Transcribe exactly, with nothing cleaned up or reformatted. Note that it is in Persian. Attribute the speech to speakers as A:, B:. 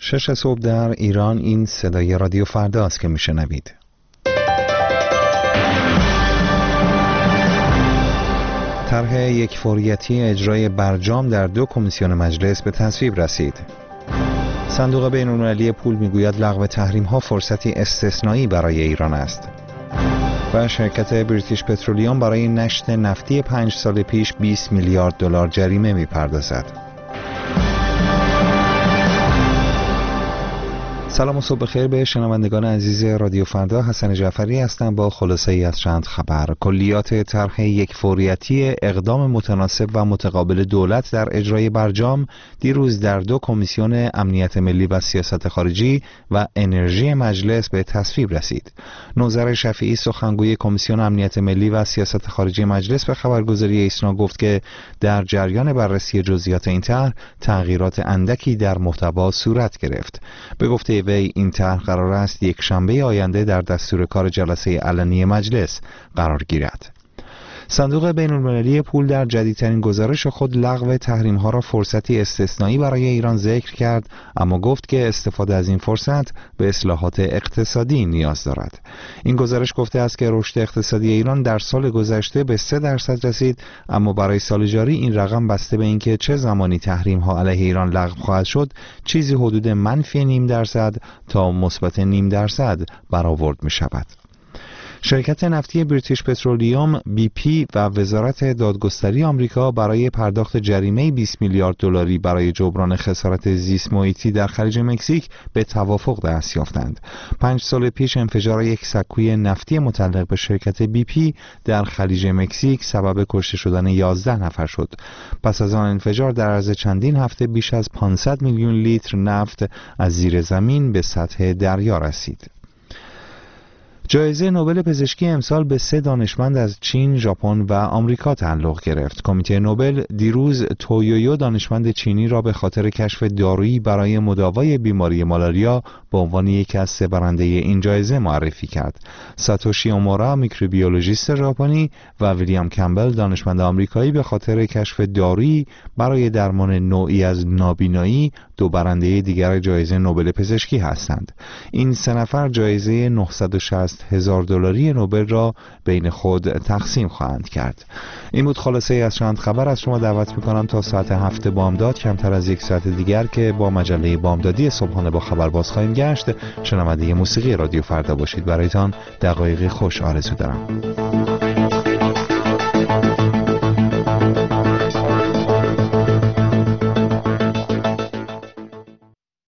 A: شش صبح در ایران. این صدای رادیو فردا است که میشنوید. طرح یک فوریتی اجرای برجام در دو کمیسیون مجلس به تصویب رسید. صندوق بین‌المللی پول میگوید لغو تحریم‌ها فرصتی استثنایی برای ایران است. و شرکت بریتیش پترولیوم برای نشت نفتی پنج سال پیش بیست میلیارد دلار جریمه میپردازد. سلام و صبح بخیر به شنوندگان عزیز رادیو فردا. حسن جعفری هستم با خلاصه ای از چند خبر. کلیات طرح یک فوریتی اقدام متناسب و متقابل دولت در اجرای برجام دیروز در دو کمیسیون امنیت ملی و سیاست خارجی و انرژی مجلس به تصویب رسید. نوذر شفیعی سخنگوی کمیسیون امنیت ملی و سیاست خارجی مجلس به خبرگزاری ایسنا گفت که در جریان بررسی جزئیات این طرح تغییرات اندکی در محتوا صورت گرفت. به گفته وی این طرح قرار است یک شنبه آینده در دستور کار جلسه علنی مجلس قرار گیرد. صندوق بین‌المللی پول در جدیدترین گزارش خود لغو تحریم‌ها را فرصتی استثنایی برای ایران ذکر کرد، اما گفت که استفاده از این فرصت به اصلاحات اقتصادی نیاز دارد. این گزارش گفته است که رشد اقتصادی ایران در سال گذشته به سه درصد رسید، اما برای سال جاری این رقم بسته به اینکه چه زمانی تحریم‌ها علیه ایران لغو خواهد شد، چیزی حدود منفی نیم درصد تا مثبت نیم درصد برآورد می‌شود. شرکت نفتی بریتیش پترولیوم بی پی و وزارت دادگستری آمریکا برای پرداخت جریمه بیست میلیارد دلاری برای جبران خسارت زیست محیطی در خلیج مکزیک به توافق دست یافتند. پنج سال پیش انفجار یک سکوی نفتی متعلق به شرکت بی پی در خلیج مکزیک سبب کشته شدن یازده نفر شد. پس از آن انفجار در عرض چندین هفته بیش از پانصد میلیون لیتر نفت از زیر زمین به سطح دریا رسید. جایزه نوبل پزشکی امسال به سه دانشمند از چین، ژاپن و آمریکا تعلق گرفت. کمیته نوبل دیروز تویویو دانشمند چینی را به خاطر کشف دارویی برای مداوای بیماری مالاریا به عنوان یکی از سه برنده این جایزه معرفی کرد. ساتوشی اومورا میکروبیولوژیست ژاپنی و ویلیام کمبل دانشمند آمریکایی به خاطر کشف دارویی برای درمان نوعی از نابینایی دو برنده دیگر جایزه نوبل پزشکی هستند. این سه نفر جایزه نهصد و شصت هزار دلاری نوبل را بین خود تقسیم خواهند کرد. این بود خلاصه ای از چند خبر. از شما دعوت میکنم تا ساعت هفت بامداد، کمتر از یک ساعت دیگر که با مجله بامدادی صبحانه با خبر باز خواهیم گشت، شنونده موسیقی رادیو فردا باشید. برایتان دقایق خوش آرزو دارم.